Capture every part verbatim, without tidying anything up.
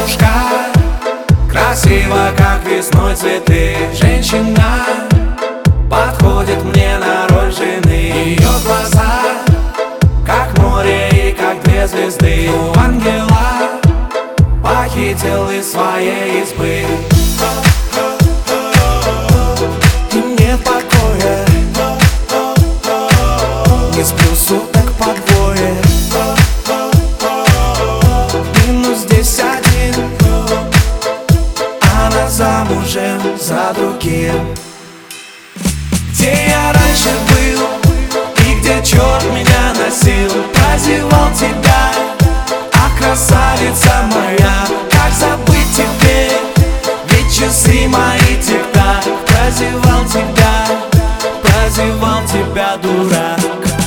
девушка, красиво, как весной цветы. Женщина подходит мне на роль жены. Ее глаза, как море и как две звезды. У ангела похитил из своей избы. И нет покоя, не сплю суток по двое. Минус здесь один, она замужем за другим. Где я раньше был и где черт меня носил? Прозевал тебя, а красавица моя, как забыть теперь? Ведь часы мои тик-так. Прозевал тебя, прозевал тебя, дурак.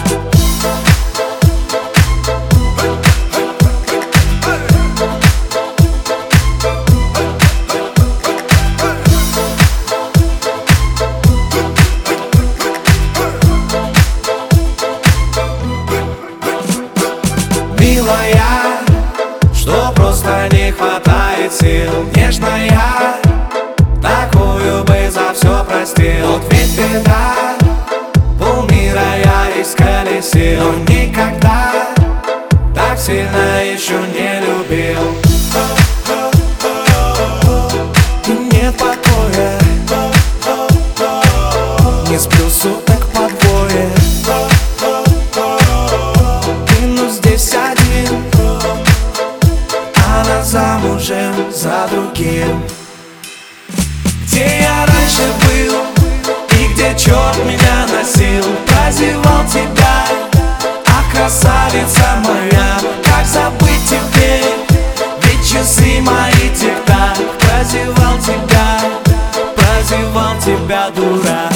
Милая, что просто не хватает сил. Нежная, такую бы за все простил. Вот ведь беда, полмира я исколесил. Но никогда так сильно еще не любил. И нет покоя, не сплю суток по двое. Минус здесь один, она замужем за другим. Где я раньше был и где черт меня носил? Прозевал тебя, а красавица моя, как забыть теперь? Ведь часы мои тик-так. Прозевал тебя, прозевал тебя, дурак.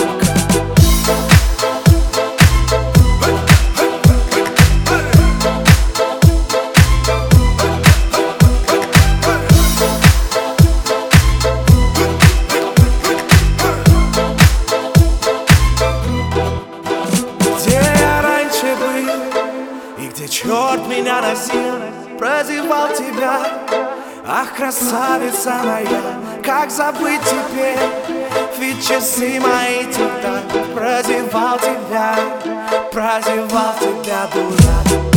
И где черт меня носил, прозевал тебя, ах, красавица моя, как забыть теперь? Ведь часы мои тик-так. Прозевал тебя, прозевал тебя, дурак.